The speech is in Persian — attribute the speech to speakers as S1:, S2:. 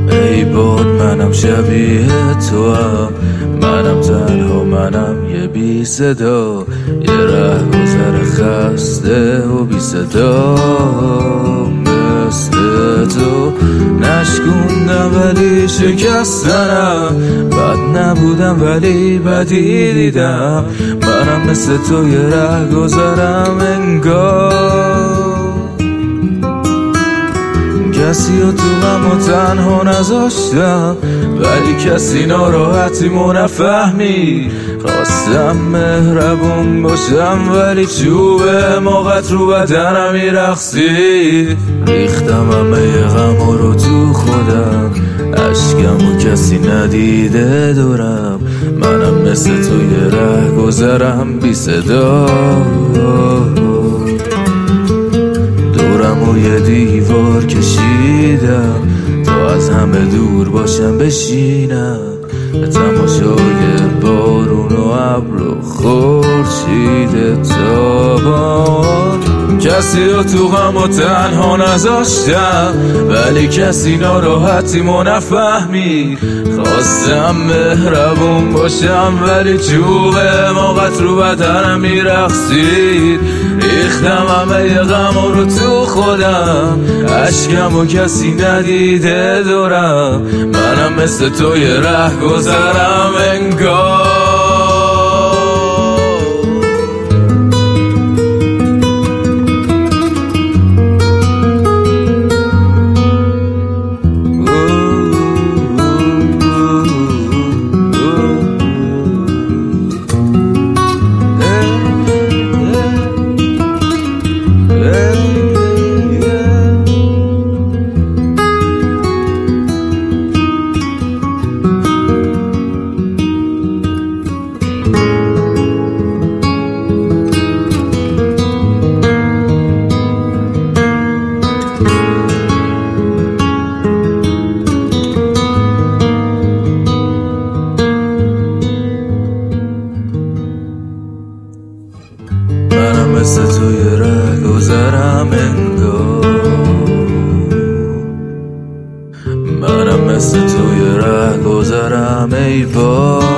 S1: ای باد منم شبیه تو هم، منم تنها، منم یه بی صدا، یه ره گذر خسته و بی صدا. مثل تو نشکوندم ولی شکستنم، بد نبودم ولی بدی دیدم. منم مثل تو یه ره گذرم انگار، کسی رو تو غم و تنها نذاشتم ولی کسی ناراحتیمو نفهمی. خواستم مهربون باشم ولی چوب حماقت رو بدنم میرقصید. ریختم همه غم رو تو خودم، اشکم و کسی ندیده دورم. منم مثل تو یه ره گذرم بی صدا، دورم و یه دیوار کشیدم تا از همه دور باشم بشینم به تماشای بارون و ابر و خورشید تابان. کسی رو تو غم و تنها نذاشتم ولی کسی ناراحتیمو نفهمید. خواستم مهربون باشم ولی چوب حماقت رو بدنم میرقصید. ریختم همه غم رو تو خودم، اشکم و کسی ندیده دورم. منم مثل تو یه ره گذرم انگار. منم مثل تو یه ره گذرم انگار، منم مثل تو یه ره گذرم ای باد.